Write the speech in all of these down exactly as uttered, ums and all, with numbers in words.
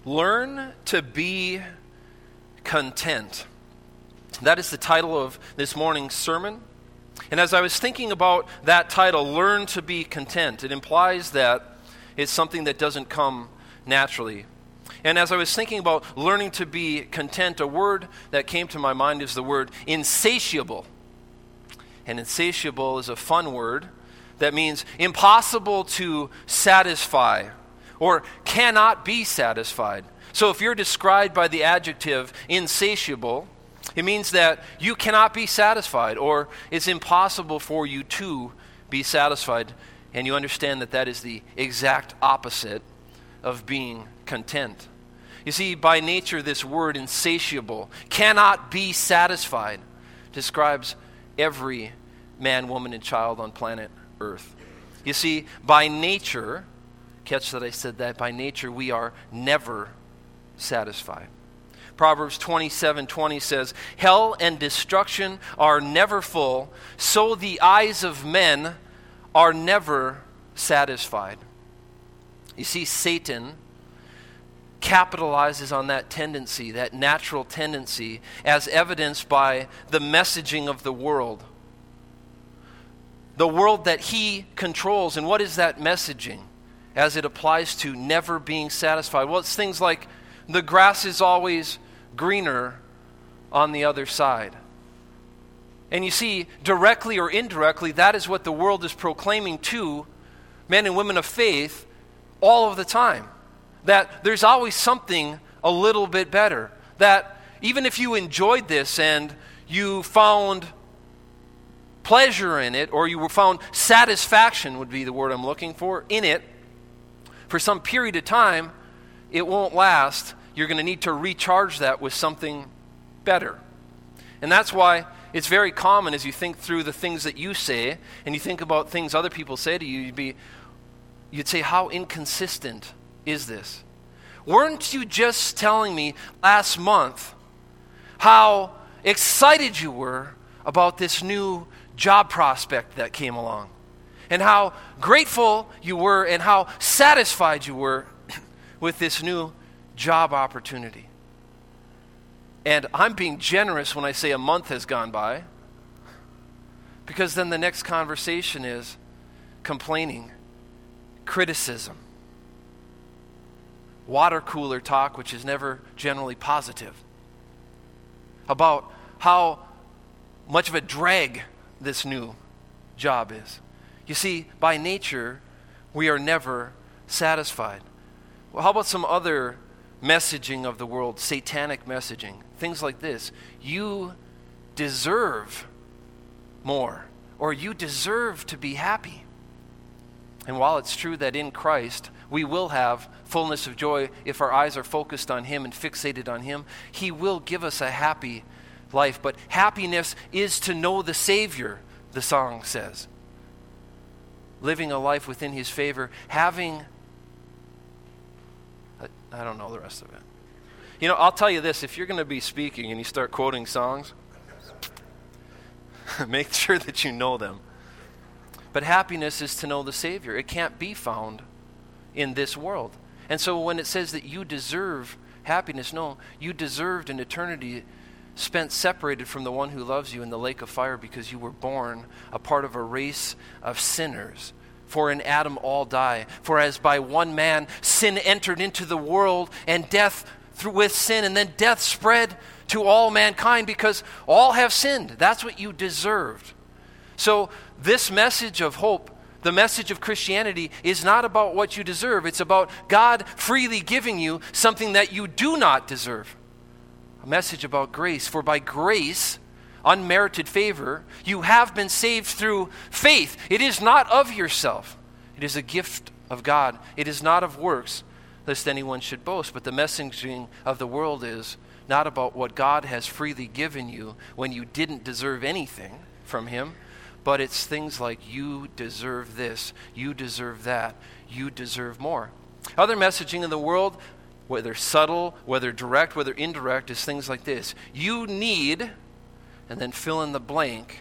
Learn to be content. That is the title of this morning's sermon. And as I was thinking about that title, Learn to be Content, it implies that it's something that doesn't come naturally. And as I was thinking about learning to be content, a word that came to my mind is the word insatiable. And insatiable is a fun word that means impossible to satisfy or cannot be satisfied. So if you're described by the adjective insatiable, it means that you cannot be satisfied, or it's impossible for you to be satisfied. And you understand that that is the exact opposite of being content. You see, by nature, this word insatiable, cannot be satisfied, describes every man, woman, and child on planet Earth. You see, by nature, catch that I said that, by nature we are never satisfied. Proverbs twenty-seven twenty says, "Hell and destruction are never full, so the eyes of men are never satisfied." You see, Satan capitalizes on that tendency, that natural tendency, as evidenced by the messaging of the world. The world that he controls. And what is that messaging as it applies to never being satisfied? Well, it's things like the grass is always greener on the other side. And you see, directly or indirectly, that is what the world is proclaiming to men and women of faith all of the time. That there's always something a little bit better. That even if you enjoyed this and you found pleasure in it, or you found satisfaction would be the word I'm looking for, in it, for some period of time, it won't last. You're going to need to recharge that with something better. And that's why it's very common as you think through the things that you say, and you think about things other people say to you, you'd be, you'd say, how inconsistent is this? Weren't you just telling me last month how excited you were about this new job prospect that came along, and how grateful you were and how satisfied you were with this new job opportunity? And I'm being generous when I say a month has gone by, because then the next conversation is complaining, criticism, water cooler talk, which is never generally positive, about how much of a drag this new job is. You see, by nature, we are never satisfied. Well, how about some other messaging of the world, satanic messaging? Things like this: you deserve more, or you deserve to be happy. And while it's true that in Christ we will have fullness of joy if our eyes are focused on Him and fixated on Him, He will give us a happy life. But happiness is to know the Savior, the song says. Living a life within His favor, having, I don't know the rest of it. You know, I'll tell you this, if you're going to be speaking and you start quoting songs, make sure that you know them. But happiness is to know the Savior. It can't be found in this world. And so when it says that you deserve happiness, no, you deserved an eternity spent separated from the one who loves you in the lake of fire, because you were born a part of a race of sinners. For in Adam all die. For as by one man sin entered into the world, and death through with sin, and then death spread to all mankind because all have sinned. That's what you deserved. So this message of hope, the message of Christianity, is not about what you deserve. It's about God freely giving you something that you do not deserve. A message about grace. For by grace, unmerited favor, you have been saved through faith. It is not of yourself. It is a gift of God. It is not of works, lest anyone should boast. But the messaging of the world is not about what God has freely given you when you didn't deserve anything from Him, but it's things like you deserve this, you deserve that, you deserve more. Other messaging in the world, whether subtle, whether direct, whether indirect, is things like this: you need, and then fill in the blank,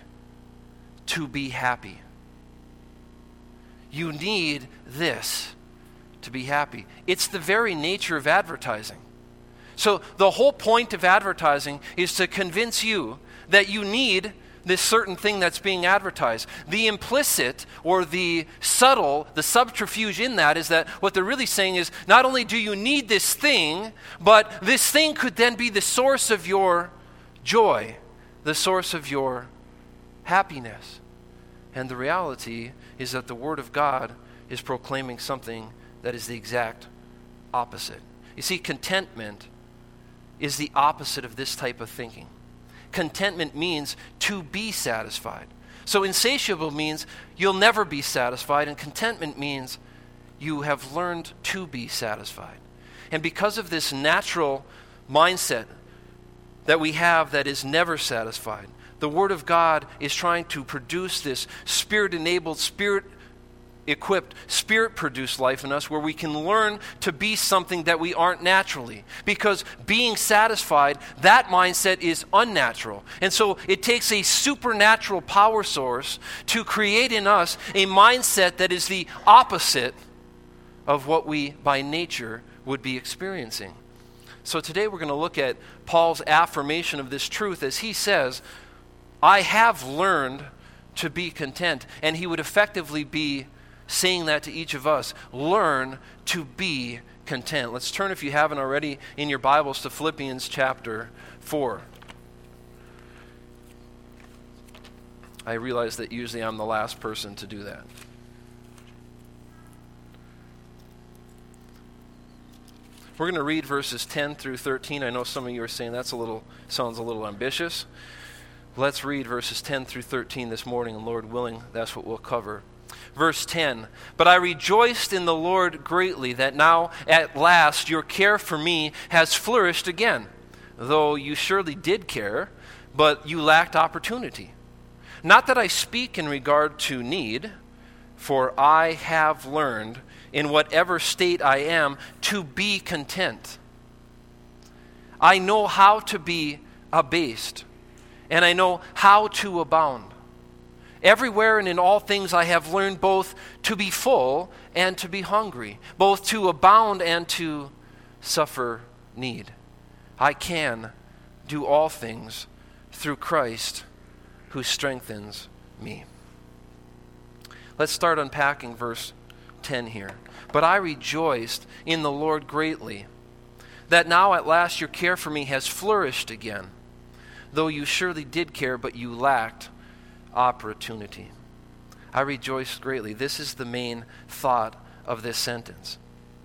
to be happy. You need this to be happy. It's the very nature of advertising. So the whole point of advertising is to convince you that you need this certain thing that's being advertised. The implicit or the subtle, the subterfuge in that is that what they're really saying is not only do you need this thing, but this thing could then be the source of your joy, the source of your happiness. And the reality is that the Word of God is proclaiming something that is the exact opposite. You see, contentment is the opposite of this type of thinking. Contentment means to be satisfied. So insatiable means you'll never be satisfied, and contentment means you have learned to be satisfied. And because of this natural mindset that we have that is never satisfied, the Word of God is trying to produce this Spirit-enabled, Spirit-equipped, Spirit-produced life in us where we can learn to be something that we aren't naturally. Because being satisfied, that mindset is unnatural. And so it takes a supernatural power source to create in us a mindset that is the opposite of what we by nature would be experiencing. So today we're going to look at Paul's affirmation of this truth as he says, I have learned to be content. And he would effectively be saying that to each of us. Learn to be content. Let's turn, if you haven't already, in your Bibles to Philippians chapter four. I realize that usually I'm the last person to do that. We're going to read verses ten through thirteen. I know some of you are saying that's a little sounds a little ambitious. Let's read verses ten through thirteen this morning, and Lord willing, that's what we'll cover. Verse ten, but I rejoiced in the Lord greatly that now at last your care for me has flourished again, though you surely did care, but you lacked opportunity. Not that I speak in regard to need, for I have learned in whatever state I am to be content. I know how to be abased, and I know how to abound. Everywhere and in all things I have learned both to be full and to be hungry, both to abound and to suffer need. I can do all things through Christ who strengthens me. Let's start unpacking verse ten here. But I rejoiced in the Lord greatly, that now at last your care for me has flourished again, though you surely did care, but you lacked opportunity. I rejoiced greatly. This is the main thought of this sentence.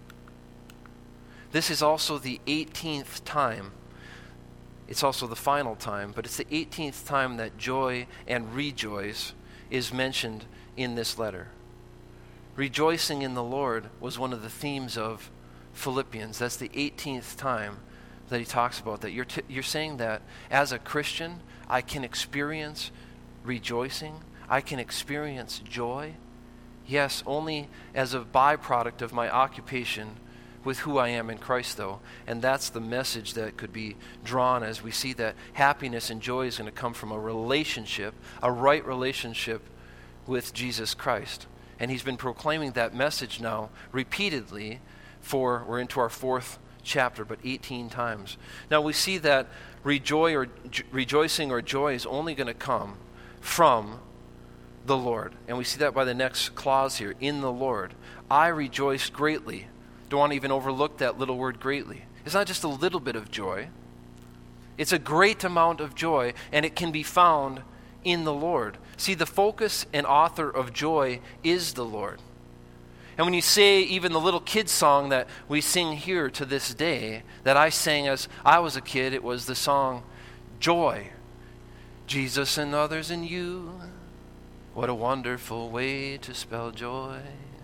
This is also the eighteenth time. It's also the final time, but it's the eighteenth time that joy and rejoice is mentioned in this letter. Rejoicing in the Lord was one of the themes of Philippians. That's the eighteenth time that he talks about that. You're, t- you're saying that as a Christian, I can experience rejoicing. I can experience joy. Yes, only as a byproduct of my occupation with who I am in Christ, though. And that's the message that could be drawn as we see that happiness and joy is going to come from a relationship, a right relationship with Jesus Christ. And he's been proclaiming that message now repeatedly for, we're into our fourth chapter, but eighteen times. Now we see that rejoice or jo- rejoicing or joy is only going to come from the Lord. And we see that by the next clause here, in the Lord. I rejoiced greatly. Don't want to even overlook that little word greatly. It's not just a little bit of joy. It's a great amount of joy, and it can be found in the Lord. See, the focus and author of joy is the Lord. And when you say even the little kid song that we sing here to this day, that I sang as I was a kid, it was the song, Joy. Jesus and others in you, what a wonderful way to spell joy.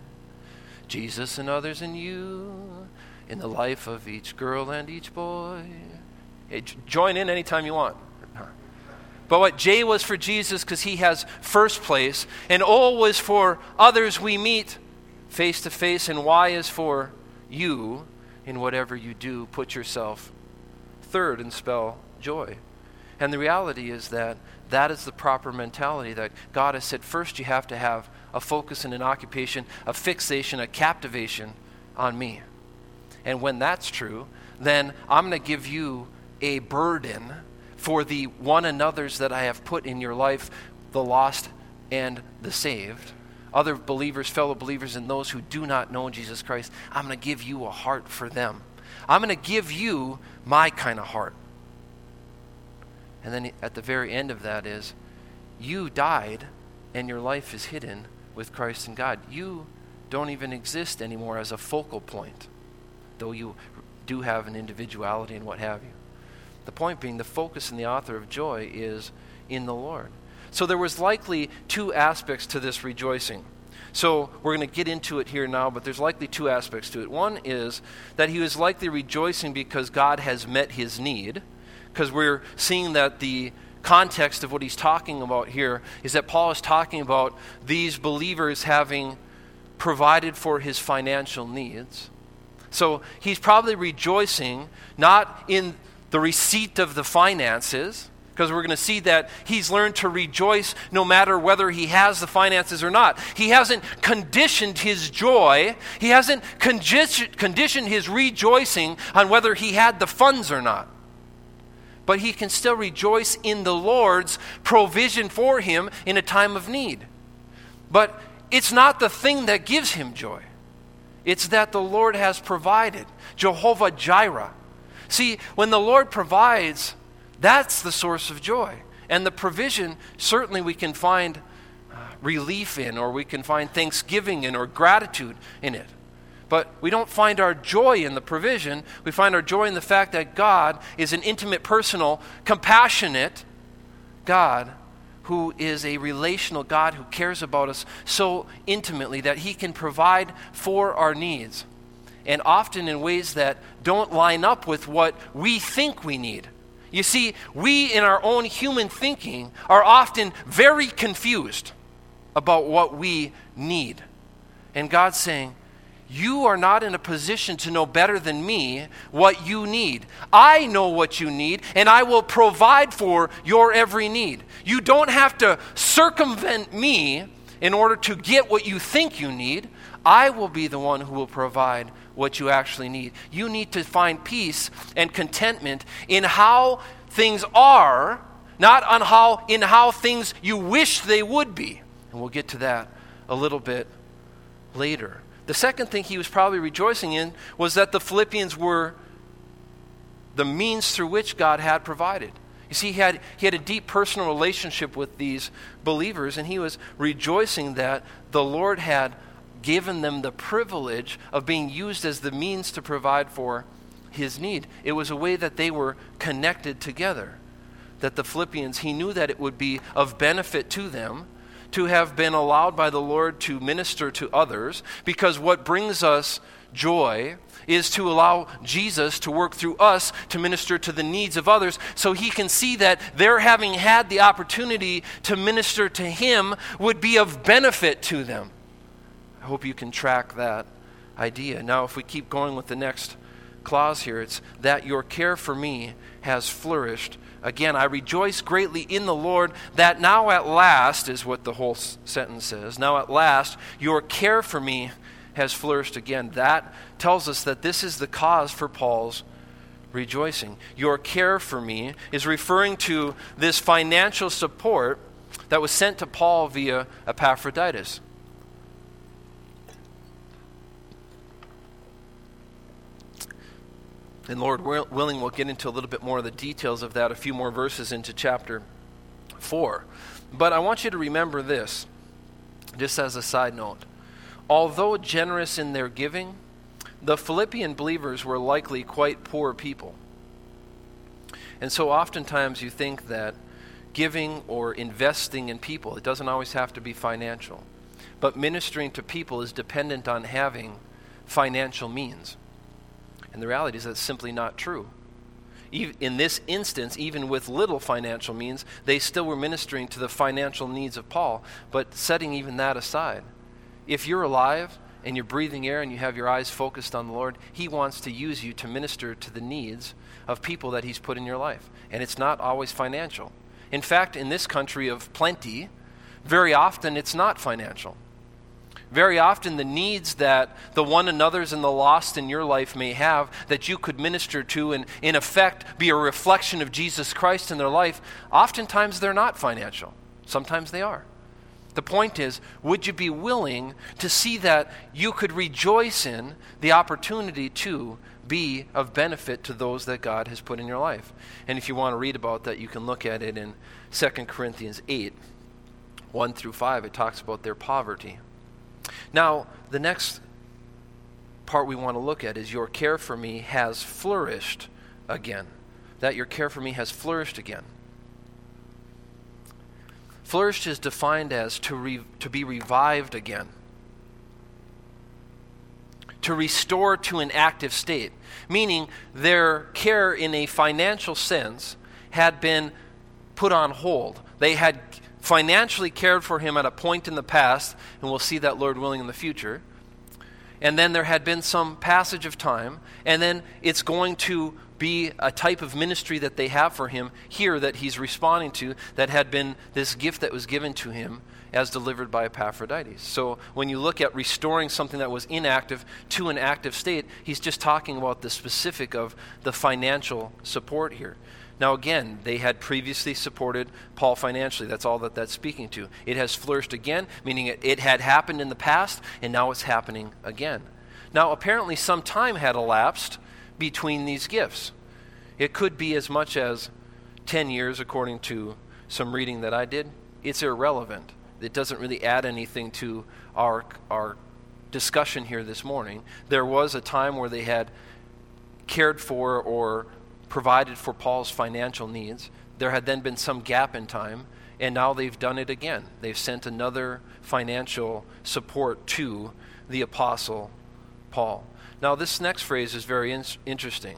Jesus and others in you, in the life of each girl and each boy. Hey, j- join in anytime you want. But what J was for Jesus because he has first place, and O was for others we meet face to face, and Y is for you in whatever you do. Put yourself third and spell joy. And the reality is that that is the proper mentality that God has said first you have to have a focus and an occupation, a fixation, a captivation on me. And when that's true, then I'm going to give you a burden for the one another's that I have put in your life, the lost and the saved. Other believers, fellow believers, and those who do not know Jesus Christ, I'm going to give you a heart for them. I'm going to give you my kind of heart. And then at the very end of that is, you died and your life is hidden with Christ in God. You don't even exist anymore as a focal point, though you do have an individuality and what have you. The point being, the focus and the author of joy is in the Lord. So there was likely two aspects to this rejoicing. So we're going to get into it here now, but there's likely two aspects to it. One is that he was likely rejoicing because God has met his need, because we're seeing that the context of what he's talking about here is that Paul is talking about these believers having provided for his financial needs. So he's probably rejoicing not in the receipt of the finances, because we're going to see that he's learned to rejoice no matter whether he has the finances or not. He hasn't conditioned his joy. He hasn't condi- conditioned his rejoicing on whether he had the funds or not. But he can still rejoice in the Lord's provision for him in a time of need. But it's not the thing that gives him joy. It's that the Lord has provided. Jehovah Jireh. See, when the Lord provides, that's the source of joy. And the provision, certainly we can find uh, relief in, or we can find thanksgiving in, or gratitude in it. But we don't find our joy in the provision. We find our joy in the fact that God is an intimate, personal, compassionate God who is a relational God who cares about us so intimately that he can provide for our needs, and often in ways that don't line up with what we think we need. You see, we in our own human thinking are often very confused about what we need. And God's saying, you are not in a position to know better than me what you need. I know what you need, and I will provide for your every need. You don't have to circumvent me in order to get what you think you need. I will be the one who will provide what you actually need. You need to find peace and contentment in how things are, not on how in how things you wish they would be. And we'll get to that a little bit later. The second thing he was probably rejoicing in was that the Philippians were the means through which God had provided. You see, he had, he had a deep personal relationship with these believers, and he was rejoicing that the Lord had given them the privilege of being used as the means to provide for his need. It was a way that they were connected together. That the Philippians, he knew that it would be of benefit to them to have been allowed by the Lord to minister to others, because what brings us joy is to allow Jesus to work through us to minister to the needs of others, so he can see that their having had the opportunity to minister to him would be of benefit to them. I hope you can track that idea. Now, if we keep going with the next clause here, it's that your care for me has flourished. Again, I rejoice greatly in the Lord that now at last, is what the whole sentence says, now at last your care for me has flourished again. That tells us that this is the cause for Paul's rejoicing. Your care for me is referring to this financial support that was sent to Paul via Epaphroditus. And Lord willing, we'll get into a little bit more of the details of that, a few more verses into chapter four. But I want you to remember this, just as a side note. Although generous in their giving, the Philippian believers were likely quite poor people. And so oftentimes you think that giving or investing in people, it doesn't always have to be financial, but ministering to people is dependent on having financial means. And the reality is that's simply not true. In this instance, even with little financial means, they still were ministering to the financial needs of Paul. But setting even that aside, if you're alive and you're breathing air and you have your eyes focused on the Lord, he wants to use you to minister to the needs of people that he's put in your life. And it's not always financial. In fact, in this country of plenty, very often it's not financial. Very often the needs that the one another's and the lost in your life may have that you could minister to and in effect be a reflection of Jesus Christ in their life, oftentimes they're not financial. Sometimes they are. The point is, would you be willing to see that you could rejoice in the opportunity to be of benefit to those that God has put in your life? And if you want to read about that, you can look at it in Second Corinthians eight, one through five. It talks about their poverty. Now, the next part we want to look at is your care for me has flourished again. That your care for me has flourished again. Flourished is defined as to re, to be revived again. To restore to an active state. Meaning their care in a financial sense had been put on hold. They had financially cared for him at a point in the past, and we'll see that, Lord willing, in the future. And then there had been some passage of time, and then it's going to be a type of ministry that they have for him here that he's responding to, that had been this gift that was given to him as delivered by Epaphroditus. So when you look at restoring something that was inactive to an active state, he's just talking about the specific of the financial support here. Now again, they had previously supported Paul financially. That's all that that's speaking to. It has flourished again, meaning it, it had happened in the past, and now it's happening again. Now apparently some time had elapsed between these gifts. It could be as much as ten years, according to some reading that I did. It's irrelevant. It doesn't really add anything to our, our discussion here this morning. There was a time where they had cared for or provided for Paul's financial needs. There had then been some gap in time, and now they've done it again. They've sent another financial support to the Apostle Paul. Now this next phrase is very in- interesting.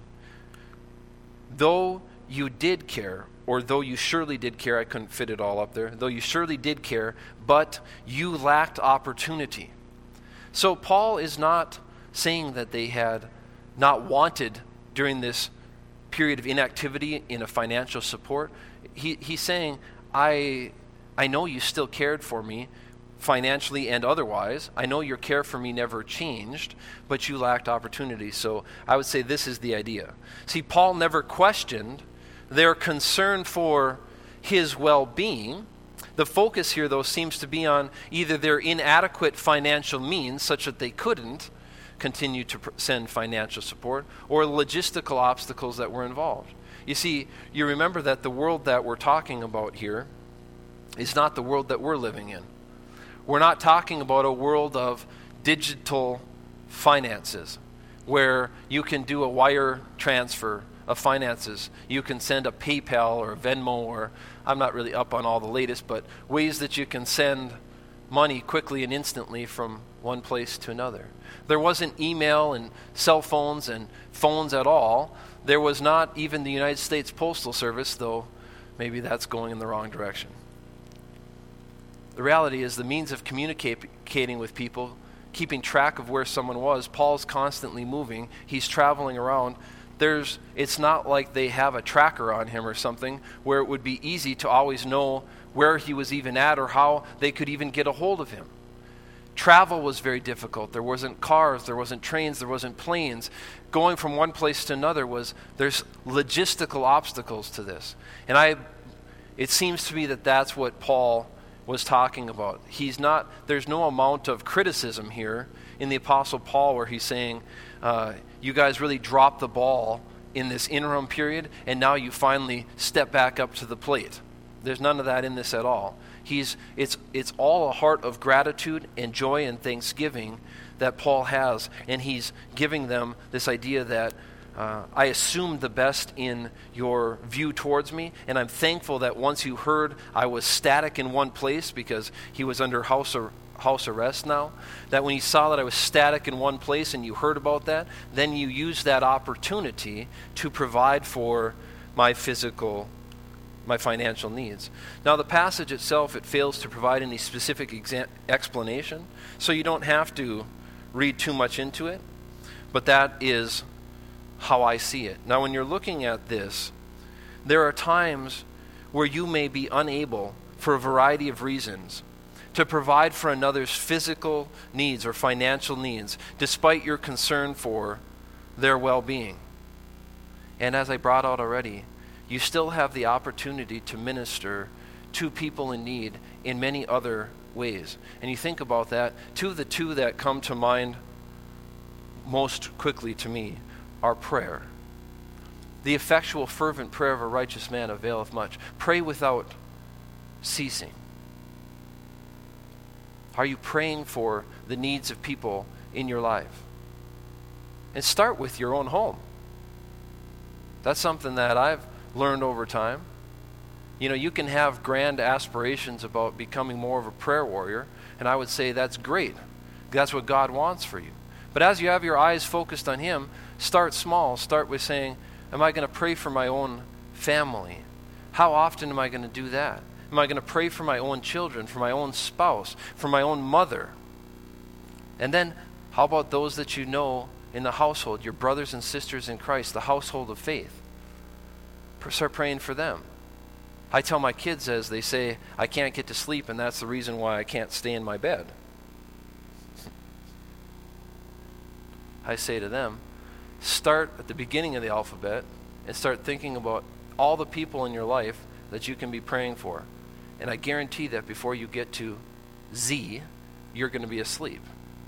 Though you did care, or though you surely did care, I couldn't fit it all up there, though you surely did care, but you lacked opportunity. So Paul is not saying that they had not wanted during this period of inactivity in a financial support. He, he's saying, I, I know you still cared for me financially and otherwise. I know your care for me never changed, but you lacked opportunity. So I would say this is the idea. See, Paul never questioned their concern for his well-being. The focus here, though, seems to be on either their inadequate financial means, such that they couldn't continue to pr- send financial support, or logistical obstacles that were involved. You see, you remember that the world that we're talking about here is not the world that we're living in. We're not talking about a world of digital finances where you can do a wire transfer of finances. You can send a PayPal or a Venmo, or I'm not really up on all the latest, but ways that you can send money quickly and instantly from one place to another. There wasn't email and cell phones and phones at all. There was not even the United States Postal Service, though maybe that's going in the wrong direction. The reality is the means of communicating with people, keeping track of where someone was, Paul's constantly moving. He's traveling around. There's, it's not like they have a tracker on him or something where it would be easy to always know where he was even at or how they could even get a hold of him. Travel was very difficult. There wasn't cars, there wasn't trains, there wasn't planes. Going from one place to another was, there's logistical obstacles to this. And I, it seems to me that that's what Paul was talking about. He's not, there's no amount of criticism here in the Apostle Paul where he's saying, uh, you guys really dropped the ball in this interim period, and now you finally step back up to the plate. There's none of that in this at all. He's it's it's all a heart of gratitude and joy and thanksgiving that Paul has, and he's giving them this idea that uh, I assumed the best in your view towards me, and I'm thankful that once you heard I was static in one place because he was under house ar- house arrest now, that when you saw that I was static in one place and you heard about that, then you used that opportunity to provide for my physical my financial needs. Now the passage itself, it fails to provide any specific exa- explanation, so you don't have to read too much into it, but that is how I see it. Now when you're looking at this, there are times where you may be unable, for a variety of reasons, to provide for another's physical needs or financial needs, despite your concern for their well-being. And as I brought out already, you still have the opportunity to minister to people in need in many other ways. And you think about that, two of the two that come to mind most quickly to me are prayer. The effectual, fervent prayer of a righteous man availeth much. Pray without ceasing. Are you praying for the needs of people in your life? And start with your own home. That's something that I've learned over time. You know, you can have grand aspirations about becoming more of a prayer warrior, and I would say that's great. That's what God wants for you. But as you have your eyes focused on Him, start small. Start with saying, am I going to pray for my own family? How often am I going to do that? Am I going to pray for my own children, for my own spouse, for my own mother? And then, how about those that you know in the household, your brothers and sisters in Christ, the household of faith? Start praying for them. I tell my kids as they say, I can't get to sleep, and that's the reason why I can't stay in my bed. I say to them, start at the beginning of the alphabet and start thinking about all the people in your life that you can be praying for. And I guarantee that before you get to Z, you're going to be asleep.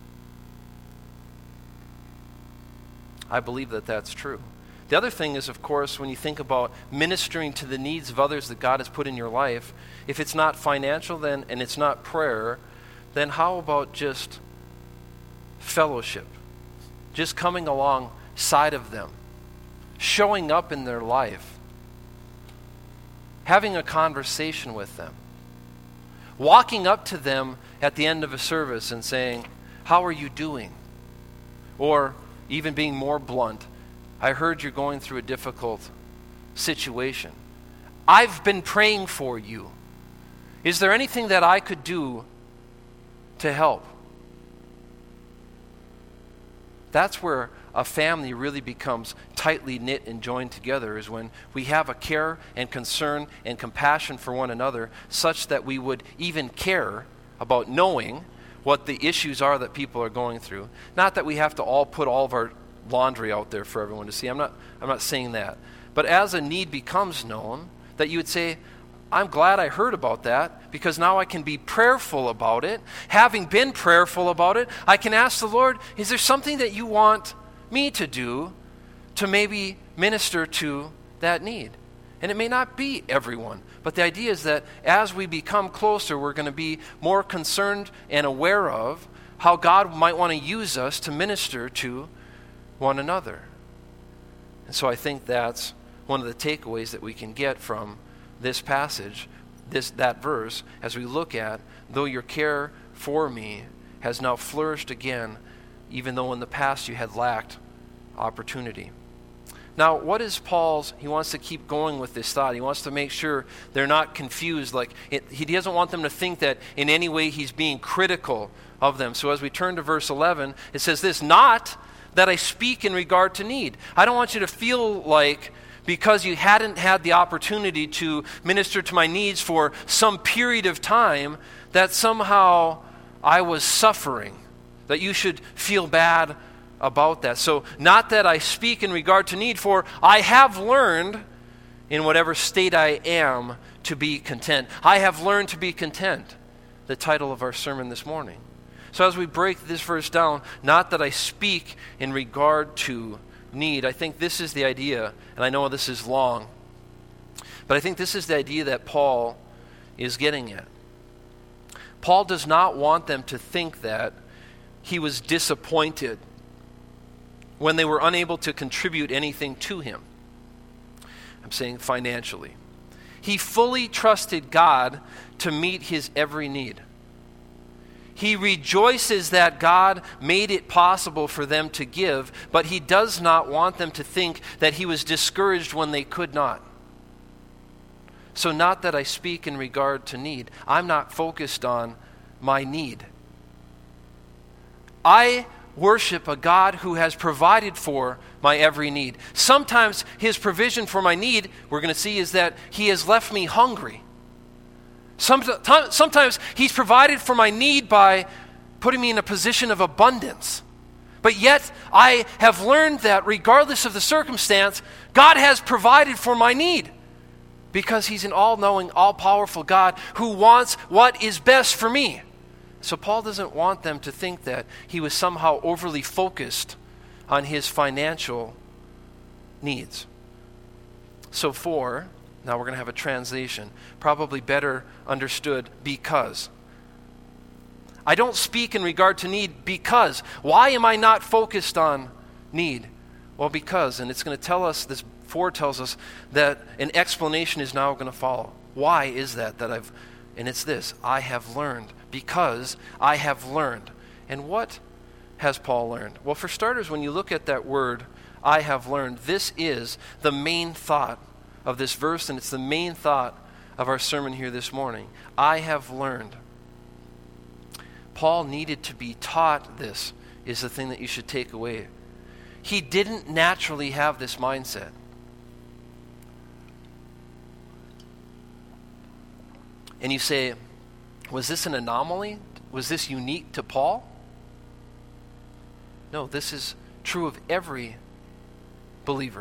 I believe that that's true. The other thing is, of course, when you think about ministering to the needs of others that God has put in your life, if it's not financial then and it's not prayer, then how about just fellowship? Just coming alongside of them, showing up in their life, having a conversation with them, walking up to them at the end of a service and saying, how are you doing? Or even being more blunt, I heard you're going through a difficult situation. I've been praying for you. Is there anything that I could do to help? That's where a family really becomes tightly knit and joined together, is when we have a care and concern and compassion for one another, such that we would even care about knowing what the issues are that people are going through. Not that we have to all put all of our laundry out there for everyone to see. I'm not I'm not saying that. But as a need becomes known, that you would say, I'm glad I heard about that, because now I can be prayerful about it. Having been prayerful about it, I can ask the Lord, is there something that you want me to do to maybe minister to that need? And it may not be everyone, but the idea is that as we become closer, we're going to be more concerned and aware of how God might want to use us to minister to one another. And so I think that's one of the takeaways that we can get from this passage, this that verse, as we look at, though your care for me has now flourished again, even though in the past you had lacked opportunity. Now, what is Paul's, he wants to keep going with this thought. He wants to make sure they're not confused. Like it, he doesn't want them to think that in any way he's being critical of them. So as we turn to verse eleven, it says this, not that I speak in regard to need. I don't want you to feel like because you hadn't had the opportunity to minister to my needs for some period of time, that somehow I was suffering, that you should feel bad about that. So not that I speak in regard to need, for I have learned in whatever state I am to be content. I have learned to be content, the title of our sermon this morning. So as we break this verse down, not that I speak in regard to need, I think this is the idea, and I know this is long, but I think this is the idea that Paul is getting at. Paul does not want them to think that he was disappointed when they were unable to contribute anything to him. I'm saying financially. He fully trusted God to meet his every need. He rejoices that God made it possible for them to give, but he does not want them to think that he was discouraged when they could not. So not that I speak in regard to need. I'm not focused on my need. I worship a God who has provided for my every need. Sometimes his provision for my need, we're going to see, is that he has left me hungry. Sometimes, sometimes he's provided for my need by putting me in a position of abundance. But yet, I have learned that regardless of the circumstance, God has provided for my need. Because he's an all-knowing, all-powerful God who wants what is best for me. So Paul doesn't want them to think that he was somehow overly focused on his financial needs. So for, now we're going to have a translation, probably better understood because. I don't speak in regard to need because. Why am I not focused on need? Well, because, and it's going to tell us, this four tells us that an explanation is now going to follow. Why is that that I've, and it's this, I have learned, because I have learned. And what has Paul learned? Well, for starters, when you look at that word, I have learned, this is the main thought of this verse, and it's the main thought of our sermon here this morning. I have learned. Paul needed to be taught this, is the thing that you should take away. He didn't naturally have this mindset. And you say, was this an anomaly? Was this unique to Paul? No, this is true of every believer.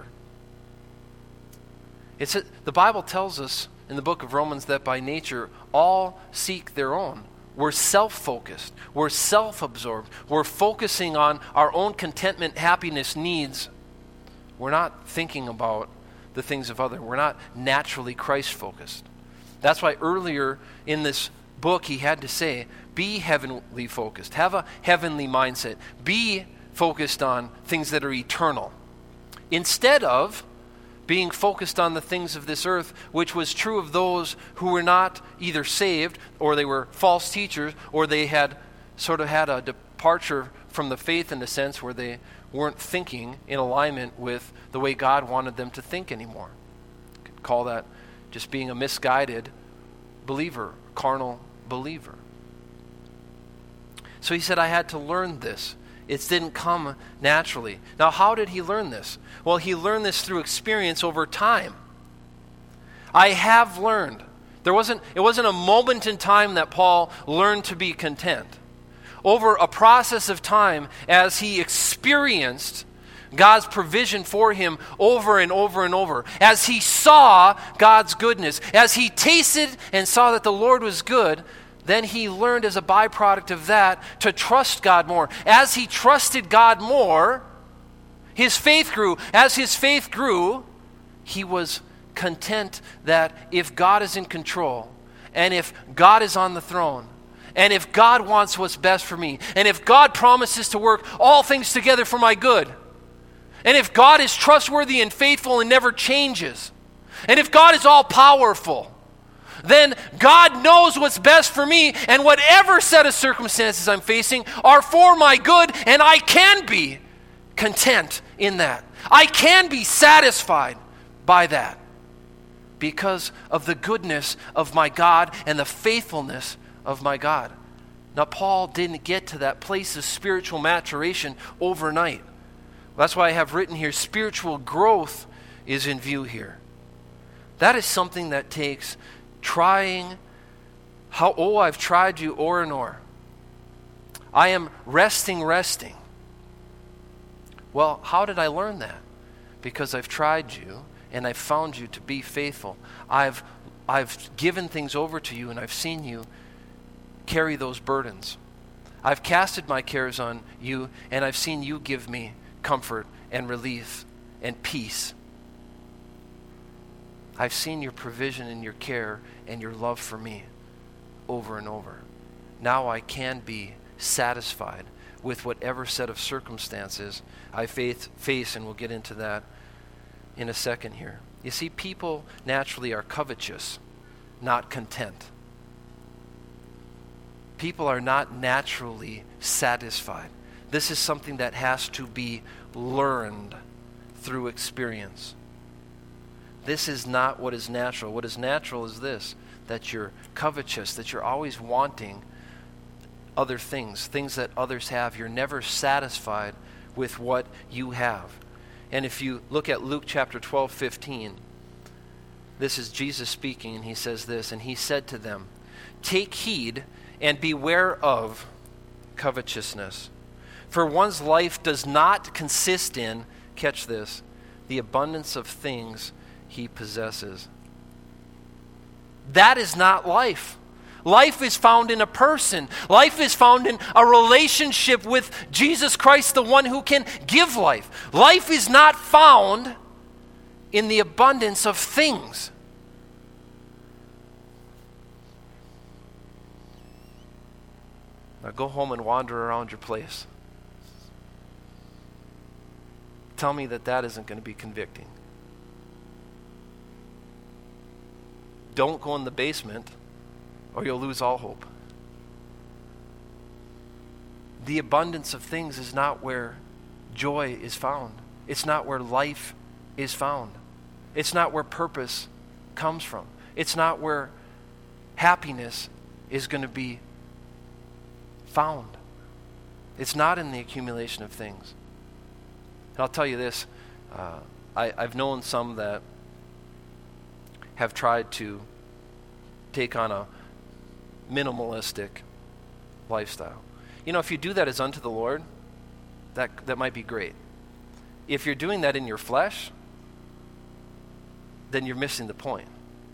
It's a, the Bible tells us in the book of Romans that by nature all seek their own. We're self-focused. We're self-absorbed. We're focusing on our own contentment, happiness, needs. We're not thinking about the things of others. We're not naturally Christ-focused. That's why earlier in this book he had to say, be heavenly focused. Have a heavenly mindset. Be focused on things that are eternal. Instead of being focused on the things of this earth, which was true of those who were not either saved, or they were false teachers, or they had sort of had a departure from the faith in a sense where they weren't thinking in alignment with the way God wanted them to think anymore. You could call that just being a misguided believer, carnal believer. So he said, I had to learn this. It didn't come naturally. Now, how did he learn this? Well, he learned this through experience over time. I have learned. There wasn't, it wasn't a moment in time that Paul learned to be content. Over a process of time, as he experienced God's provision for him over and over and over, as he saw God's goodness, as he tasted and saw that the Lord was good, then he learned as a byproduct of that to trust God more. As he trusted God more, his faith grew. As his faith grew, he was content that if God is in control, and if God is on the throne, and if God wants what's best for me, and if God promises to work all things together for my good, and if God is trustworthy and faithful and never changes, and if God is all-powerful, then God knows what's best for me, and whatever set of circumstances I'm facing are for my good, and I can be content in that. I can be satisfied by that because of the goodness of my God and the faithfulness of my God. Now, Paul didn't get to that place of spiritual maturation overnight. That's why I have written here, spiritual growth is in view here. That is something that takes trying, how, oh, I've tried you o'er and o'er. I am resting, resting. Well, how did I learn that? Because I've tried you and I've found you to be faithful. I've, I've given things over to you and I've seen you carry those burdens. I've casted my cares on you and I've seen you give me comfort and relief and peace. I've seen your provision and your care and your love for me over and over. Now I can be satisfied with whatever set of circumstances I face, face, and we'll get into that in a second here. You see, people naturally are covetous, not content. People are not naturally satisfied. This is something that has to be learned through experience. This is not what is natural. What is natural is this, that you're covetous, that you're always wanting other things, things that others have. You're never satisfied with what you have. And if you look at Luke chapter twelve, fifteen, this is Jesus speaking, and he says this, and he said to them, Take heed and beware of covetousness. For one's life does not consist in, catch this, the abundance of things he possesses. That is not life. Life is found in a person. Life is found in a relationship with Jesus Christ, the one who can give life. Life is not found in the abundance of things. Now go home and wander around your place. Tell me that that isn't going to be convicting. Don't go in the basement or you'll lose all hope. The abundance of things is not where joy is found. It's not where life is found. It's not where purpose comes from. It's not where happiness is going to be found. It's not in the accumulation of things. And I'll tell you this, uh, I, I've known some that have tried to take on a minimalistic lifestyle. You know, if you do that as unto the Lord, that that might be great. If you're doing that in your flesh, then you're missing the point.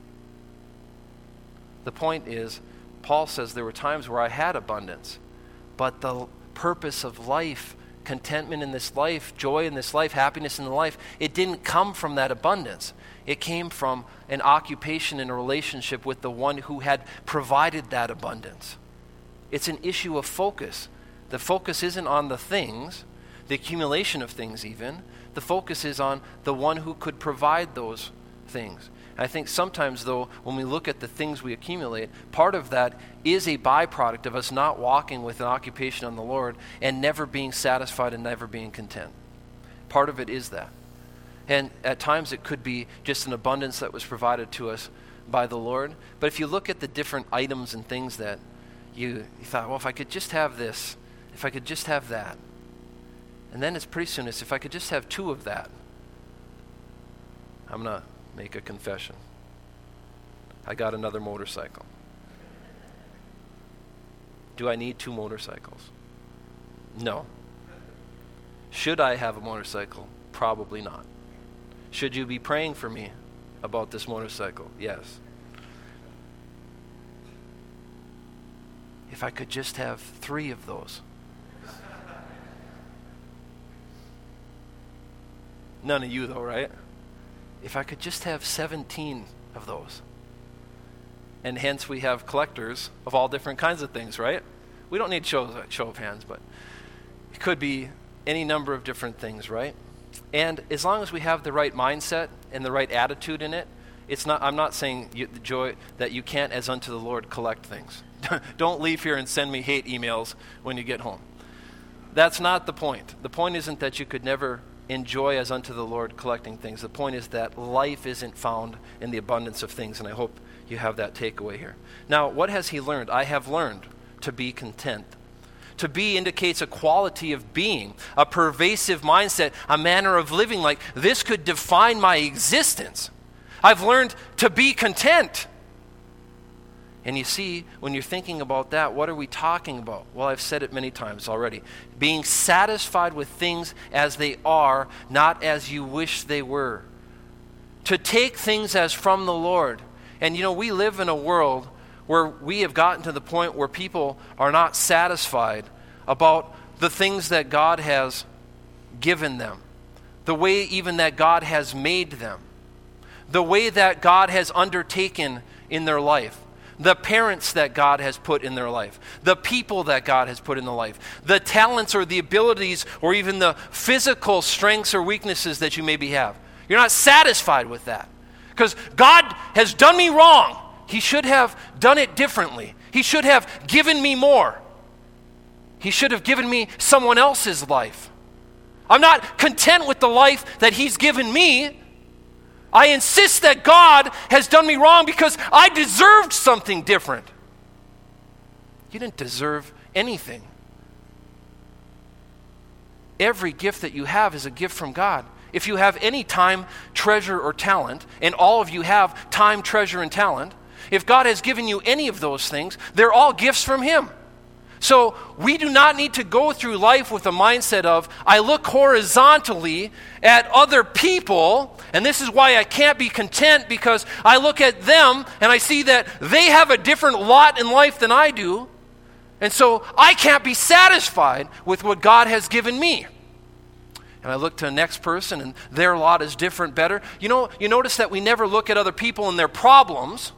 The point is, Paul says there were times where I had abundance, but the purpose of life, contentment in this life, joy in this life, happiness in the life, it didn't come from that abundance. It came from an occupation and a relationship with the one who had provided that abundance. It's an issue of focus. The focus isn't on the things, the accumulation of things even. The focus is on the one who could provide those things. I think sometimes, though, when we look at the things we accumulate, part of that is a byproduct of us not walking with an occupation on the Lord and never being satisfied and never being content. Part of it is that. And at times it could be just an abundance that was provided to us by the Lord. But if you look at the different items and things that you, you thought, well, if I could just have this, if I could just have that. And then it's pretty soon, it's if I could just have two of that. I'm going to make a confession. I got another motorcycle. Do I need two motorcycles? No. Should I have a motorcycle? Probably not. Should you be praying for me about this motorcycle? Yes. If I could just have three of those. None of you though, right? If I could just have seventeen of those. And hence we have collectors of all different kinds of things, right? We don't need show, show of hands, but it could be any number of different things, right? And as long as we have the right mindset and the right attitude in it, it's not. I'm not saying you, the joy that you can't, as unto the Lord, collect things. Don't leave here and send me hate emails when you get home. That's not the point. The point isn't that you could never enjoy as unto the Lord collecting things. The point is that life isn't found in the abundance of things, and I hope you have that takeaway here. Now, what has he learned? I have learned to be content. To be indicates a quality of being, a pervasive mindset, a manner of living like this could define my existence. I've learned to be content. And you see, when you're thinking about that, what are we talking about? Well, I've said it many times already. Being satisfied with things as they are, not as you wish they were. To take things as from the Lord. And you know, we live in a world where we have gotten to the point where people are not satisfied about the things that God has given them, the way even that God has made them, the way that God has undertaken in their life, the parents that God has put in their life, the people that God has put in their life, the talents or the abilities or even the physical strengths or weaknesses that you maybe have. You're not satisfied with that because God has done me wrong. He should have done it differently. He should have given me more. He should have given me someone else's life. I'm not content with the life that he's given me. I insist that God has done me wrong because I deserved something different. You didn't deserve anything. Every gift that you have is a gift from God. If you have any time, treasure, or talent, and all of you have time, treasure, and talent, if God has given you any of those things, they're all gifts from Him. So we do not need to go through life with a mindset of, I look horizontally at other people, and this is why I can't be content, because I look at them and I see that they have a different lot in life than I do, and so I can't be satisfied with what God has given me. And I look to the next person and their lot is different, better. You know, you notice that we never look at other people and their problems.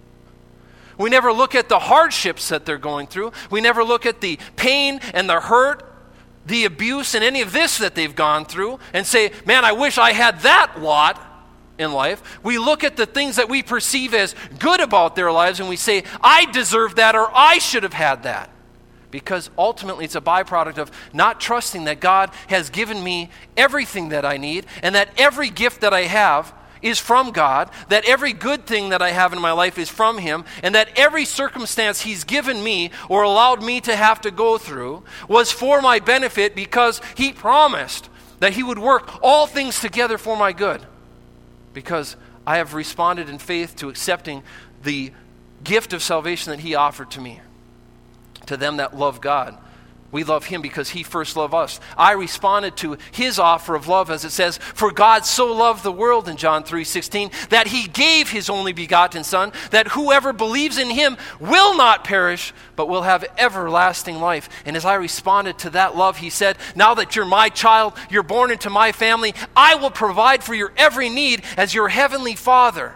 We never look at the hardships that they're going through. We never look at the pain and the hurt, the abuse, and any of this that they've gone through and say, man, I wish I had that lot in life. We look at the things that we perceive as good about their lives and we say, I deserve that, or I should have had that. Because ultimately it's a byproduct of not trusting that God has given me everything that I need, and that every gift that I have is from God, that every good thing that I have in my life is from Him, and that every circumstance He's given me or allowed me to have to go through was for my benefit, because He promised that He would work all things together for my good. Because I have responded in faith to accepting the gift of salvation that He offered to me. To them that love God, we love Him because He first loved us. I responded to His offer of love, as it says, for God so loved the world in John three sixteen, that He gave His only begotten Son, that whoever believes in Him will not perish, but will have everlasting life. And as I responded to that love, He said, now that you're my child, you're born into my family, I will provide for your every need as your heavenly Father.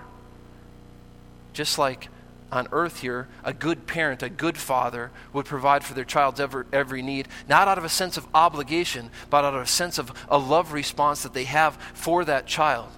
Just like on earth here, a good parent, a good father would provide for their child's every, every need, not out of a sense of obligation, but out of a sense of a love response that they have for that child.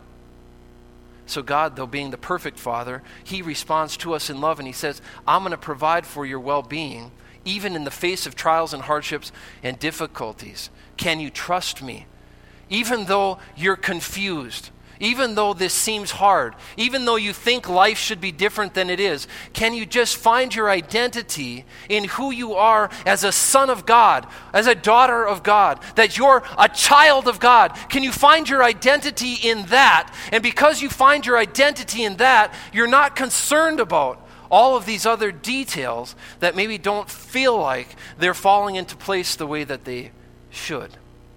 So God, though being the perfect Father, He responds to us in love, and He says, I'm going to provide for your well-being, even in the face of trials and hardships and difficulties. Can you trust me? Even though you're confused, even though this seems hard, even though you think life should be different than it is, can you just find your identity in who you are as a son of God, as a daughter of God, that you're a child of God? Can you find your identity in that? And because you find your identity in that, you're not concerned about all of these other details that maybe don't feel like they're falling into place the way that they should.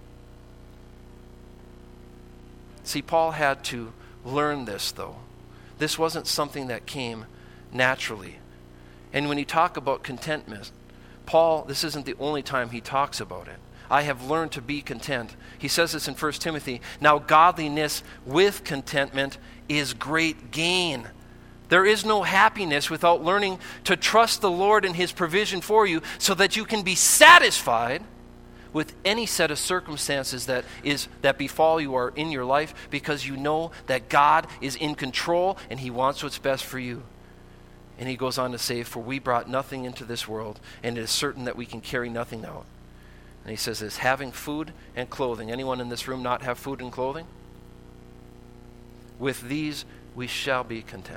See, Paul had to learn this, though. This wasn't something that came naturally. And when you talk about contentment, Paul, this isn't the only time he talks about it. I have learned to be content. He says this in First Timothy. Now godliness with contentment is great gain. There is no happiness without learning to trust the Lord and His provision for you, so that you can be satisfied with any set of circumstances that is that befall you or in your life, because you know that God is in control and He wants what's best for you. And he goes on to say, for we brought nothing into this world, and it is certain that we can carry nothing out. And he says this, having food and clothing. Anyone in this room not have food and clothing? With these we shall be content.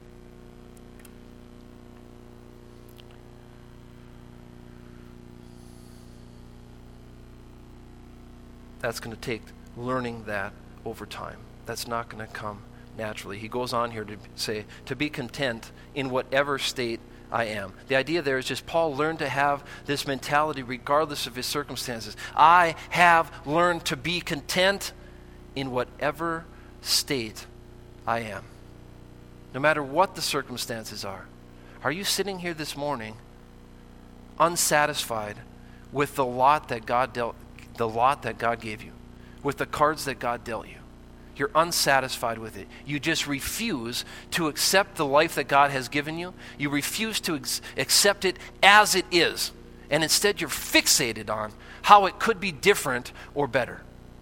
That's going to take learning that over time. That's not going to come naturally. He goes on here to say, to be content in whatever state I am. The idea there is just Paul learned to have this mentality regardless of his circumstances. I have learned to be content in whatever state I am. No matter what the circumstances are. Are you sitting here this morning unsatisfied with the lot that God dealt the lot that God gave you, with the cards that God dealt you? You're unsatisfied with it. You just refuse to accept the life that God has given you. You refuse to ex- accept it as it is. And instead you're fixated on how it could be different or better.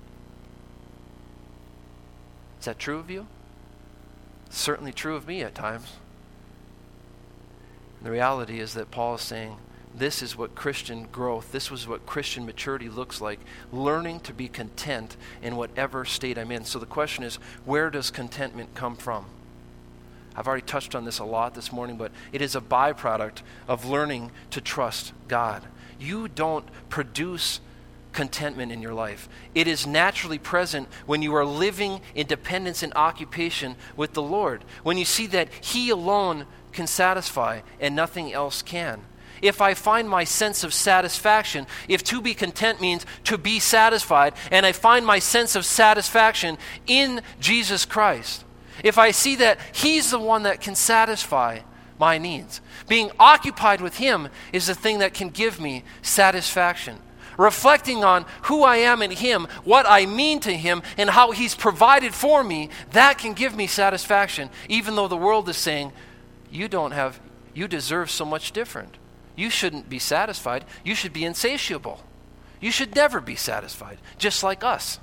Is that true of you? It's certainly true of me at times. And the reality is that Paul is saying, this is what Christian growth, this was what Christian maturity looks like. Learning to be content in whatever state I'm in. So the question is, where does contentment come from? I've already touched on this a lot this morning, but it is a byproduct of learning to trust God. You don't produce contentment in your life. It is naturally present when you are living in dependence and occupation with the Lord. When you see that He alone can satisfy and nothing else can. If I find my sense of satisfaction, if to be content means to be satisfied, and I find my sense of satisfaction in Jesus Christ, if I see that He's the one that can satisfy my needs, being occupied with Him is the thing that can give me satisfaction. Reflecting on who I am in Him, what I mean to Him, and how He's provided for me, that can give me satisfaction, even though the world is saying, you don't have, you deserve so much different. You shouldn't be satisfied. You should be insatiable. You should never be satisfied, just like us.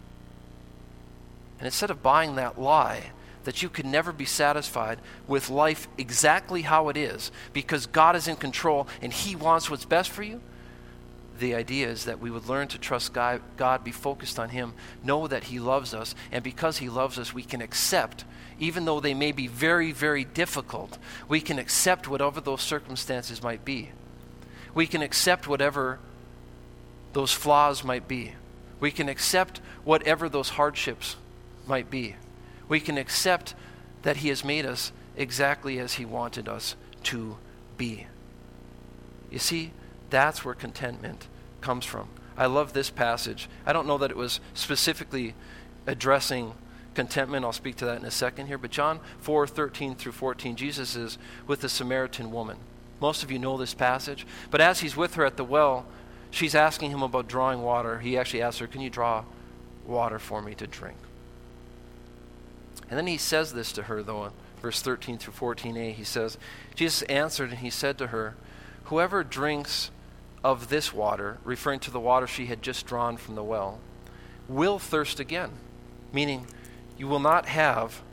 And instead of buying that lie that you can never be satisfied with life exactly how it is, because God is in control and He wants what's best for you, the idea is that we would learn to trust God, God, be focused on Him, know that He loves us, and because He loves us, we can accept, even though they may be very, very difficult, we can accept whatever those circumstances might be. We can accept whatever those flaws might be. We can accept whatever those hardships might be. We can accept that He has made us exactly as He wanted us to be. You see, that's where contentment comes from. I love this passage. I don't know that it was specifically addressing contentment. I'll speak to that in a second here. But John four thirteen through fourteen, Jesus is with the Samaritan woman. Most of you know this passage. But as He's with her at the well, she's asking Him about drawing water. He actually asks her, can you draw water for me to drink? And then He says this to her, though, in verse thirteen through fourteen a. He says, Jesus answered and He said to her, whoever drinks of this water, referring to the water she had just drawn from the well, will thirst again. Meaning, you will not have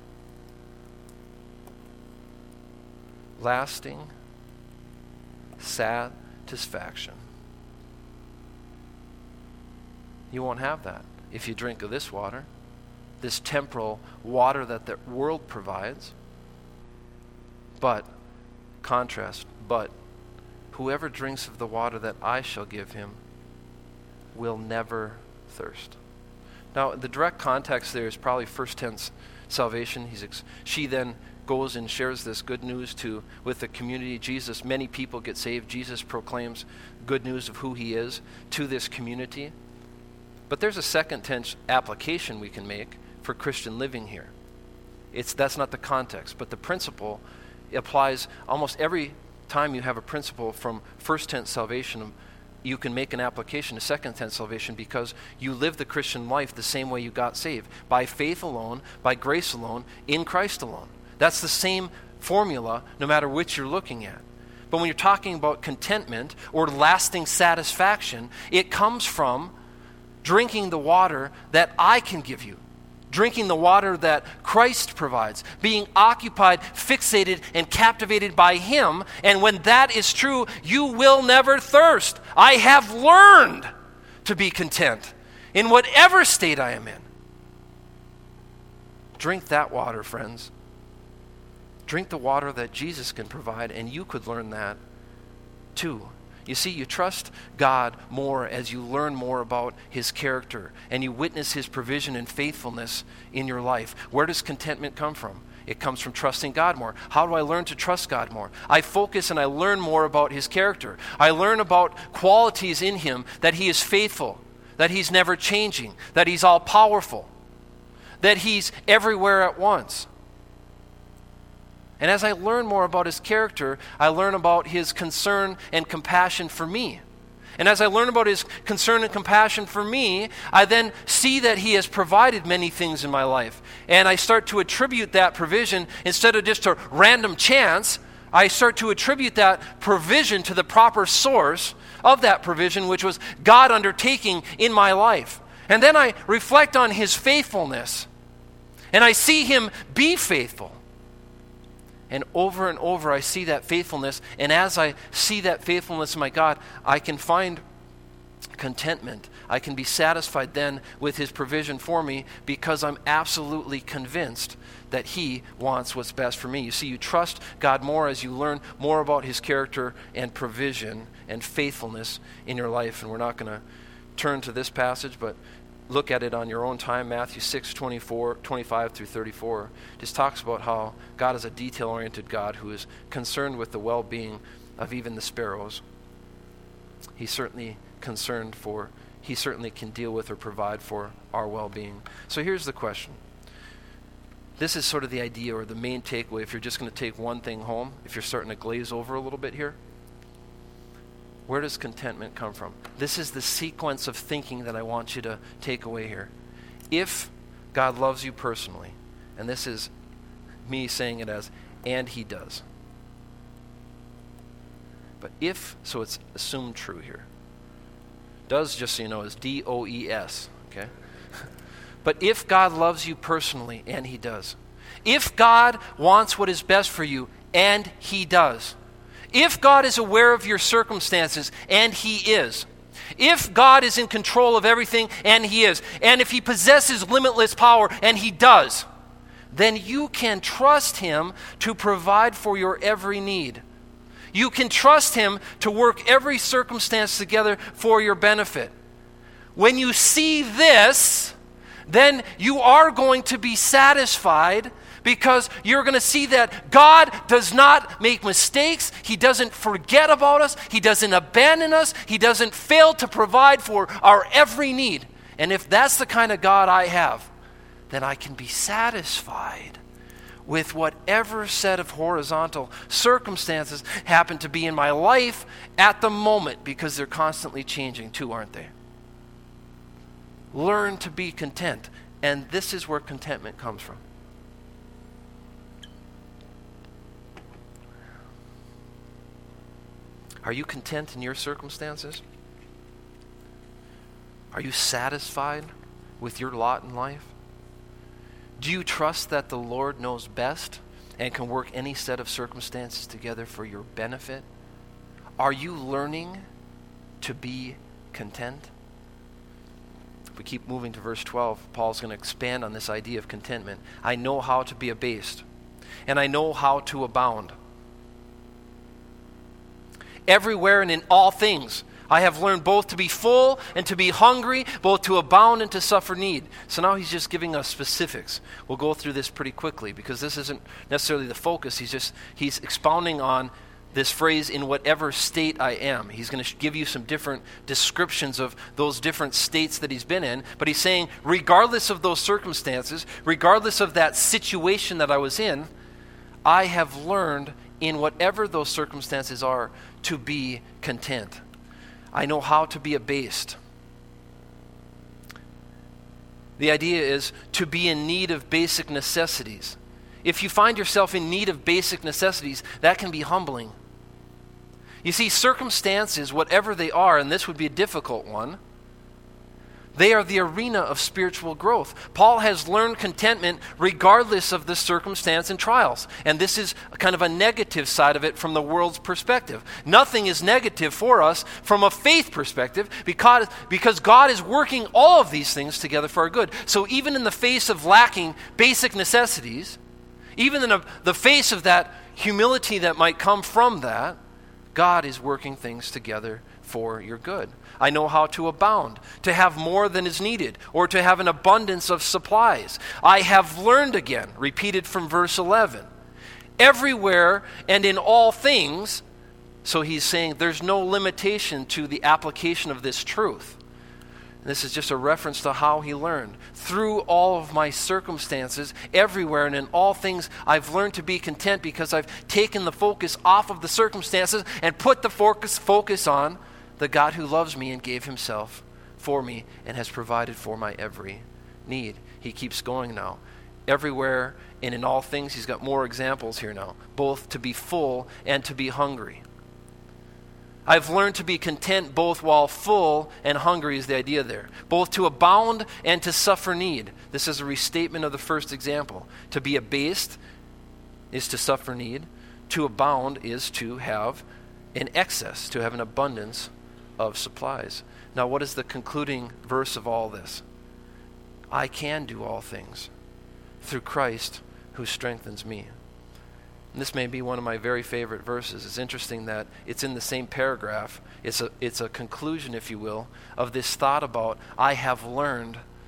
lasting satisfaction. You won't have that if you drink of this water, this temporal water that the world provides. But, contrast, but, whoever drinks of the water that I shall give him will never thirst. Now, the direct context there is probably first tense salvation. He's ex- she then goes and shares this good news to with the community. Jesus, many people get saved. Jesus proclaims good news of who He is to this community. But there's a second tense application we can make for Christian living here. It's that's not the context, but the principle applies almost every time you have a principle from first tense salvation. You can make an application to second tense salvation because you live the Christian life the same way you got saved, by faith alone, by grace alone, in Christ alone. That's the same formula no matter which you're looking at. But when you're talking about contentment or lasting satisfaction, it comes from drinking the water that I can give you. Drinking the water that Christ provides, being occupied, fixated, and captivated by Him. And when that is true, you will never thirst. I have learned to be content in whatever state I am in. Drink that water, friends. Drink the water that Jesus can provide, and you could learn that too. You see, you trust God more as you learn more about His character and you witness His provision and faithfulness in your life. Where does contentment come from? It comes from trusting God more. How do I learn to trust God more? I focus and I learn more about His character. I learn about qualities in Him, that He is faithful, that He's never changing, that He's all-powerful, that He's everywhere at once. And as I learn more about His character, I learn about His concern and compassion for me. And as I learn about His concern and compassion for me, I then see that He has provided many things in my life. And I start to attribute that provision, instead of just a random chance, I start to attribute that provision to the proper source of that provision, which was God undertaking in my life. And then I reflect on His faithfulness. And I see Him be faithful. And over and over I see that faithfulness. And as I see that faithfulness of my God, I can find contentment. I can be satisfied then with His provision for me because I'm absolutely convinced that He wants what's best for me. You see, you trust God more as you learn more about His character and provision and faithfulness in your life. And we're not going to turn to this passage, but look at it on your own time. Matthew six, twenty-four, twenty-five through thirty-four just talks about how God is a detail-oriented God who is concerned with the well-being of even the sparrows. He's certainly concerned for, he certainly can deal with or provide for our well-being. So here's the question. This is sort of the idea or the main takeaway if you're just going to take one thing home, if you're starting to glaze over a little bit here. Where does contentment come from? This is the sequence of thinking that I want you to take away here. If God loves you personally, and this is me saying it as, and he does. But if, so it's assumed true here. Does, just so you know, is D O E S, okay? But if God loves you personally, and he does. If God wants what is best for you, and he does. If God is aware of your circumstances, and he is. If God is in control of everything, and he is. And if he possesses limitless power, and he does. Then you can trust him to provide for your every need. You can trust him to work every circumstance together for your benefit. When you see this, then you are going to be satisfied because you're going to see that God does not make mistakes. He doesn't forget about us. He doesn't abandon us. He doesn't fail to provide for our every need. And if that's the kind of God I have, then I can be satisfied with whatever set of horizontal circumstances happen to be in my life at the moment, because they're constantly changing too, aren't they? Learn to be content. And this is where contentment comes from. Are you content in your circumstances? Are you satisfied with your lot in life? Do you trust that the Lord knows best and can work any set of circumstances together for your benefit? Are you learning to be content? If we keep moving to verse twelve, Paul's going to expand on this idea of contentment. I know how to be abased, and I know how to abound. Everywhere and in all things, I have learned both to be full and to be hungry, both to abound and to suffer need. So now he's just giving us specifics. We'll go through this pretty quickly because this isn't necessarily the focus. He's just, he's expounding on this phrase, in whatever state I am. He's going to give you some different descriptions of those different states that he's been in. But he's saying, regardless of those circumstances, regardless of that situation that I was in, I have learned in whatever those circumstances are to be content. I know how to be abased. The idea is to be in need of basic necessities. If you find yourself in need of basic necessities, that can be humbling. You see, circumstances, whatever they are, and this would be a difficult one, they are the arena of spiritual growth. Paul has learned contentment regardless of the circumstance and trials. And this is kind of a negative side of it from the world's perspective. Nothing is negative for us from a faith perspective because, because God is working all of these things together for our good. So even in the face of lacking basic necessities, even in a, the face of that humility that might come from that, God is working things together for your good. I know how to abound, to have more than is needed, or to have an abundance of supplies. I have learned again, repeated from verse eleven. Everywhere and in all things, so he's saying there's no limitation to the application of this truth. This is just a reference to how he learned. Through all of my circumstances, everywhere and in all things, I've learned to be content because I've taken the focus off of the circumstances and put the focus, focus on the God who loves me and gave himself for me and has provided for my every need. He keeps going now. Everywhere and in all things, he's got more examples here now. Both to be full and to be hungry. I've learned to be content both while full and hungry is the idea there. Both to abound and to suffer need. This is a restatement of the first example. To be abased is to suffer need. To abound is to have an excess, to have an abundance of supplies. Now, what is the concluding verse of all this? I can do all things through Christ who strengthens me. And this may be one of my very favorite verses. It's interesting that it's in the same paragraph. It's a, it's a conclusion, if you will, of this thought about I have learned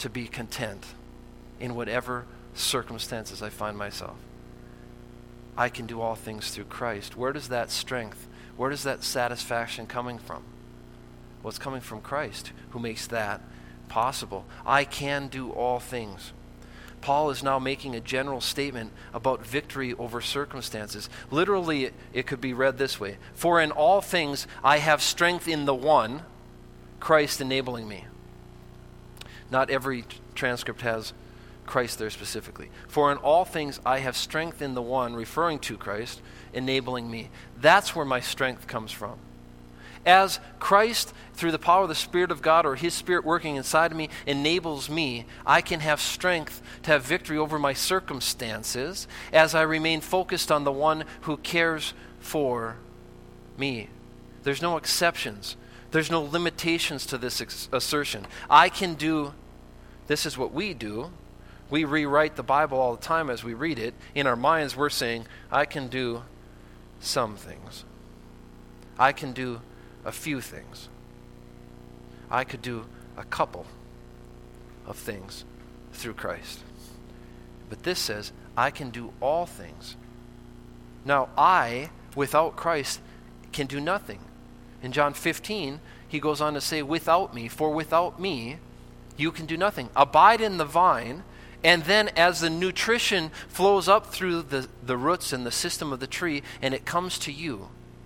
to be content in whatever circumstances I find myself. I can do all things through Christ. Where does that strength, where does that satisfaction coming from? Well, it's coming from Christ, who makes that possible. I can do all things. Paul is now making a general statement about victory over circumstances. Literally, it, it could be read this way: for in all things I have strength in the one, Christ enabling me. Not every transcript has Christ there specifically. For in all things I have strength in the one, referring to Christ, enabling me. That's where my strength comes from. As Christ, through the power of the Spirit of God, or His Spirit working inside of me, enables me, I can have strength to have victory over my circumstances as I remain focused on the one who cares for me. There's no exceptions. There's no limitations to this ex- assertion. I can do, this is what we do. We rewrite the Bible all the time as we read it. In our minds, we're saying, I can do some things. I can do a few things. I could do a couple of things through Christ. But this says, I can do all things. Now, I, without Christ, can do nothing. In John fifteen, he goes on to say, without me, for without me, you can do nothing. Abide in the vine, and then as the nutrition flows up through the, the roots and the system of the tree, and it comes to you,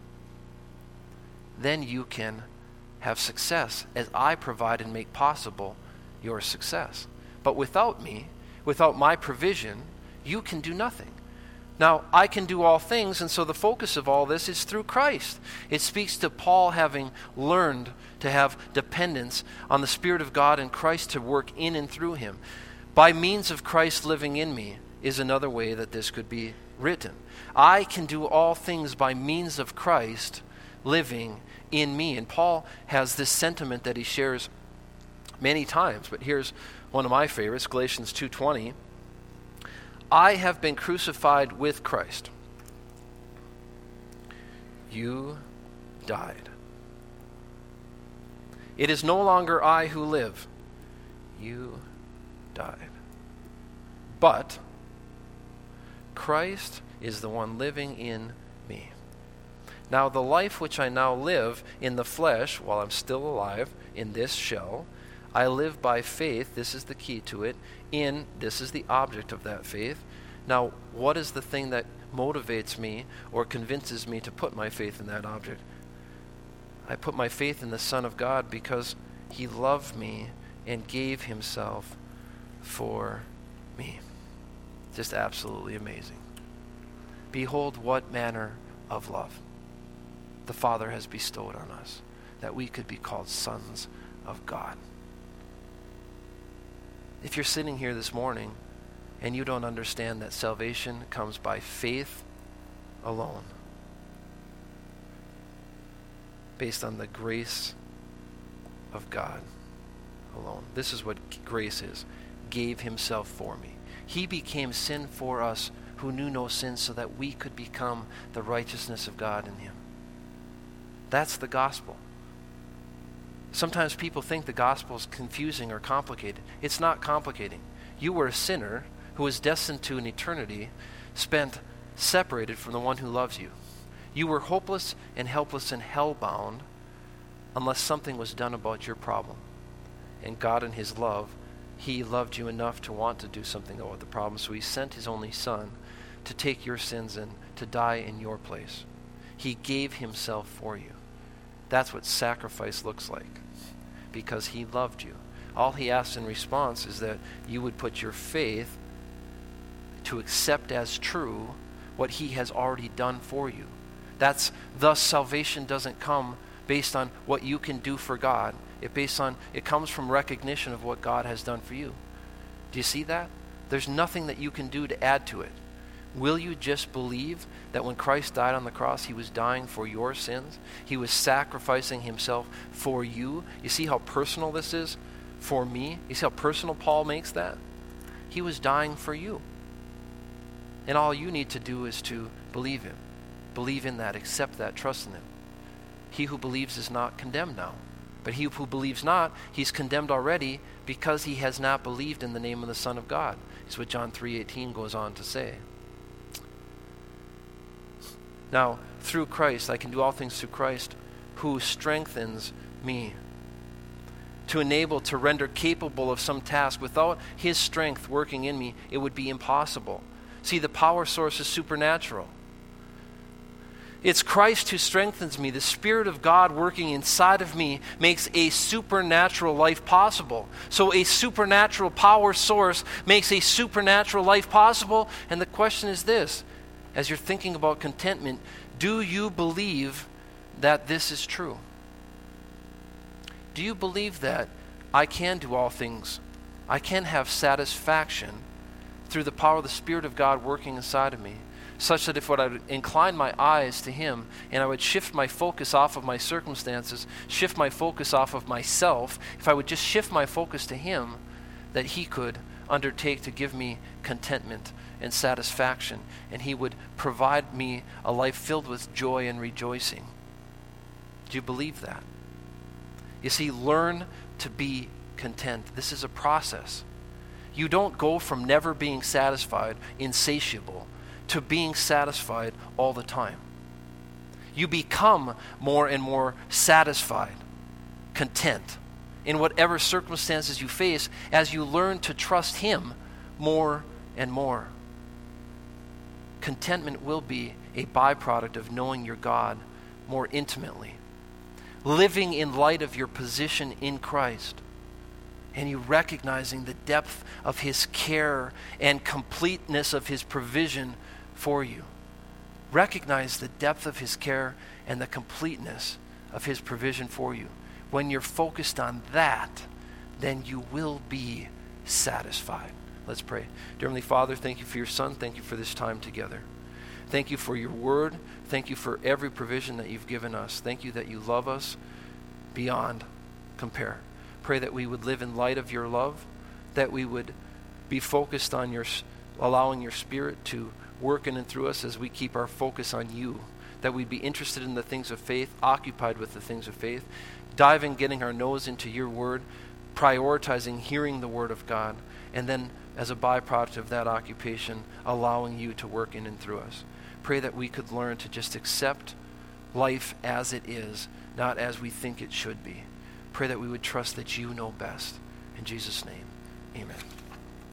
then you can have success as I provide and make possible your success. But without me, without my provision, you can do nothing. Now, I can do all things, and so the focus of all this is through Christ. It speaks to Paul having learned to have dependence on the Spirit of God and Christ to work in and through him. By means of Christ living in me is another way that this could be written. I can do all things by means of Christ living in me. And Paul has this sentiment that he shares many times, but here's one of my favorites, Galatians two twenty. I have been crucified with Christ. You died. It is no longer I who live. You died. But Christ is the one living in me. Now the life which I now live in the flesh, while I'm still alive in this shell, I live by faith, this is the key to it, in, this is the object of that faith. Now, what is the thing that motivates me or convinces me to put my faith in that object? I put my faith in the Son of God because he loved me and gave himself for me. Just absolutely amazing. Behold what manner of love the Father has bestowed on us, that we could be called sons of God. If you're sitting here this morning and you don't understand that salvation comes by faith alone, based on the grace of God alone. This is what grace is. Gave himself for me. He became sin for us who knew no sin so that we could become the righteousness of God in him. That's the gospel. Sometimes people think the gospel is confusing or complicated. It's not complicating. You were a sinner who was destined to an eternity spent separated from the one who loves you. You were hopeless and helpless and hell-bound unless something was done about your problem. And God in his love, he loved you enough to want to do something about the problem, so he sent his only Son to take your sins and to die in your place. He gave himself for you. That's what sacrifice looks like, because he loved you. All he asks in response is that you would put your faith to accept as true what he has already done for you. That's thus salvation doesn't come based on what you can do for God. It based on it comes from recognition of what God has done for you. Do you see that? There's nothing that you can do to add to it. Will you just believe that when Christ died on the cross, he was dying for your sins? He was sacrificing himself for you. You see how personal this is for me? You see how personal Paul makes that? He was dying for you. And all you need to do is to believe him. Believe in that, accept that, trust in him. He who believes is not condemned now. But he who believes not, he's condemned already because he has not believed in the name of the Son of God. It's what John three eighteen goes on to say. Now, through Christ, I can do all things through Christ who strengthens me. To enable, to render capable of some task. Without his strength working in me, it would be impossible. See, the power source is supernatural. It's Christ who strengthens me. The Spirit of God working inside of me makes a supernatural life possible. So a supernatural power source makes a supernatural life possible. And the question is this, as you're thinking about contentment, do you believe that this is true? Do you believe that I can do all things? I can have satisfaction through the power of the Spirit of God working inside of me, such that if I would incline my eyes to him and I would shift my focus off of my circumstances, shift my focus off of myself, if I would just shift my focus to him, that he could undertake to give me contentment and satisfaction, and he would provide me a life filled with joy and rejoicing. Do you believe that? You see, learn to be content. This is a process. You don't go from never being satisfied, insatiable, to being satisfied all the time. You become more and more satisfied, content in whatever circumstances you face as you learn to trust him more and more. Contentment will be a byproduct of knowing your God more intimately, living in light of your position in Christ, and you recognizing the depth of his care and completeness of his provision for you. Recognize the depth of his care and the completeness of his provision for you. When you're focused on that, then you will be satisfied. Let's pray. Dear Heavenly Father, thank you for your Son. Thank you for this time together. Thank you for your word. Thank you for every provision that you've given us. Thank you that you love us beyond compare. Pray that we would live in light of your love, that we would be focused on your, allowing your Spirit to work in and through us as we keep our focus on you, that we'd be interested in the things of faith, occupied with the things of faith, diving, getting our nose into your word, prioritizing hearing the word of God, and then as a byproduct of that occupation, allowing you to work in and through us. Pray that we could learn to just accept life as it is, not as we think it should be. Pray that we would trust that you know best. In Jesus' name, amen.